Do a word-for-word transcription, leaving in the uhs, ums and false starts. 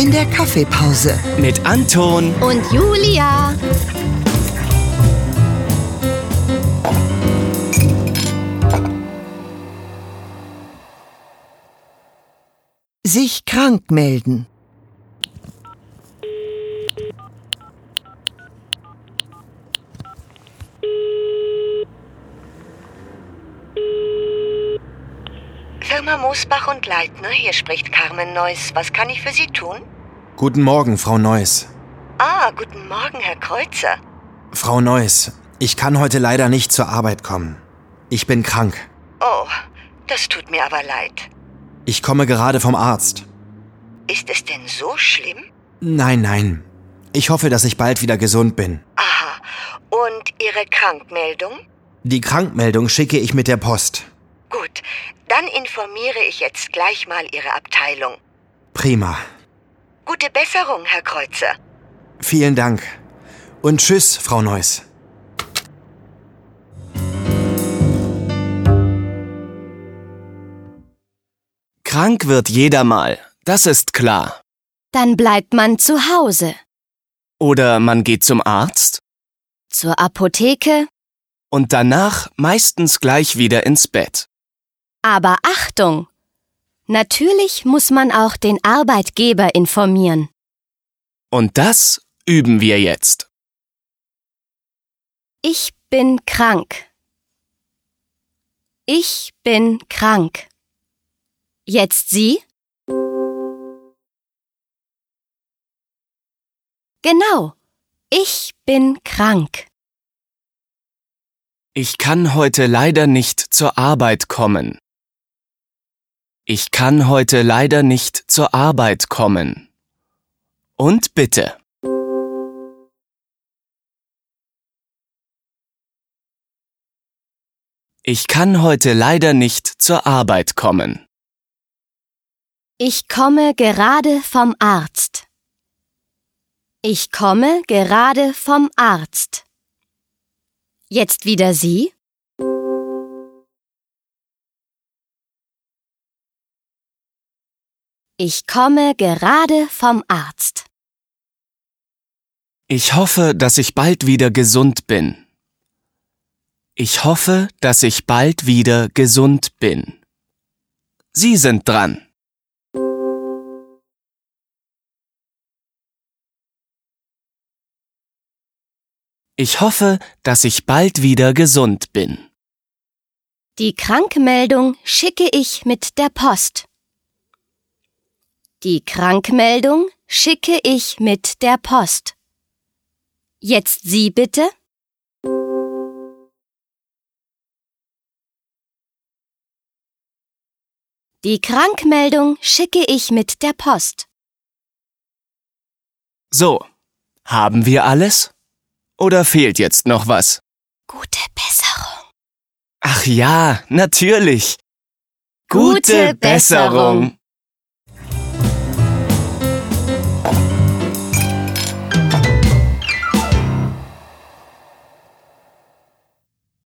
in der Kaffeepause. Mit Anton und Julia. Sich krank melden. Firma Moosbach und Leitner, hier spricht Carmen Neuss. Was kann ich für Sie tun? Guten Morgen, Frau Neuss. Ah, guten Morgen, Herr Kreuzer. Frau Neuss, ich kann heute leider nicht zur Arbeit kommen. Ich bin krank. Oh, das tut mir aber leid. Ich komme gerade vom Arzt. Ist es denn so schlimm? Nein, nein. Ich hoffe, dass ich bald wieder gesund bin. Aha. Und Ihre Krankmeldung? Die Krankmeldung schicke ich mit der Post. Gut, dann informiere ich jetzt gleich mal Ihre Abteilung. Prima. Gute Besserung, Herr Kreuzer. Vielen Dank. Und tschüss, Frau Neuss. Krank wird jeder mal, das ist klar. Dann bleibt man zu Hause. Oder man geht zum Arzt Zur Apotheke. und danach meistens gleich wieder ins Bett. Aber Achtung! Natürlich muss man auch den Arbeitgeber informieren. Und das üben wir jetzt. Ich bin krank. Ich bin krank. Jetzt Sie? Genau. Ich bin krank. Ich kann heute leider nicht zur Arbeit kommen. Ich kann heute leider nicht zur Arbeit kommen. Und bitte. Ich kann heute leider nicht zur Arbeit kommen. Ich komme gerade vom Arzt. Ich komme gerade vom Arzt. Jetzt wieder Sie? Ich komme gerade vom Arzt. Ich hoffe, dass ich bald wieder gesund bin. Ich hoffe, dass ich bald wieder gesund bin. Sie sind dran. Ich hoffe, dass ich bald wieder gesund bin. Die Krankmeldung schicke ich mit der Post. Die Krankmeldung schicke ich mit der Post. Jetzt Sie bitte. Die Krankmeldung schicke ich mit der Post. So, haben wir alles? Oder fehlt jetzt noch was? Gute Besserung. Ach ja, natürlich. Gute Besserung.